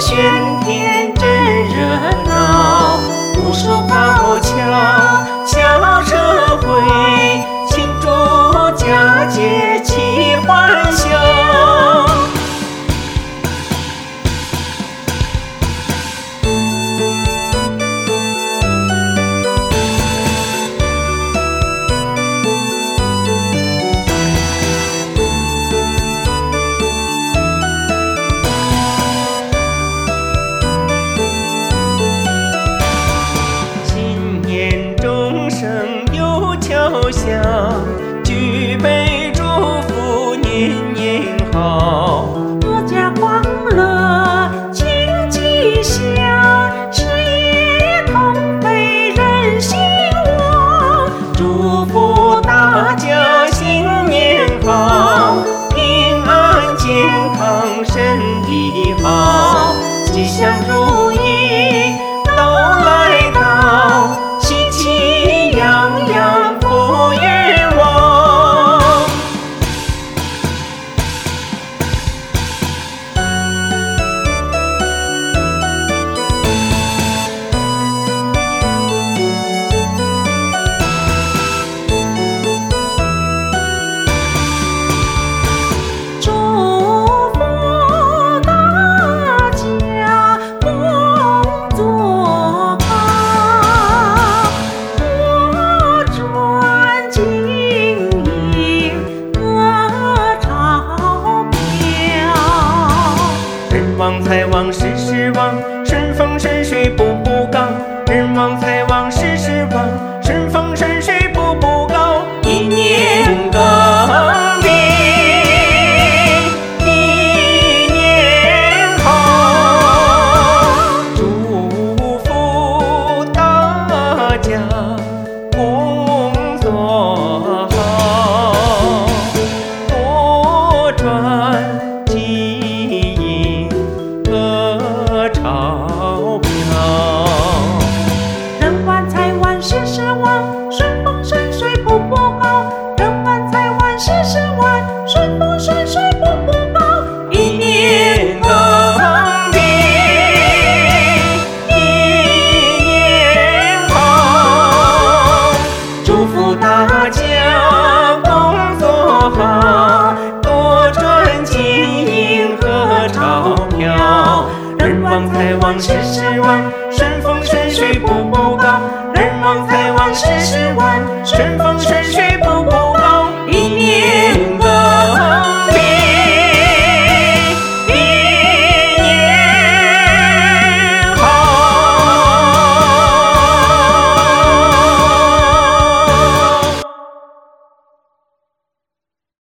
喧天真热闹，无数高桥小社会，庆祝佳节齐欢笑。下举杯祝福年年好， 阖家欢乐庆吉祥，事业同飞人兴旺。 祝福大家新年好，平安健康身体好，吉祥如意都来到，喜气洋洋财旺事事旺，顺风顺水步步高。人旺财旺事事旺，顺风顺水步步高。一年更比一年好，祝福大家工作好，多赚钞票。 人旺财旺事事旺，顺风顺水步步高。人旺财旺事事旺，顺风顺水步步高。 一年更比一年好，祝福大家工作好，多赚金银和钞票。人旺财旺事事旺，顺风顺水步步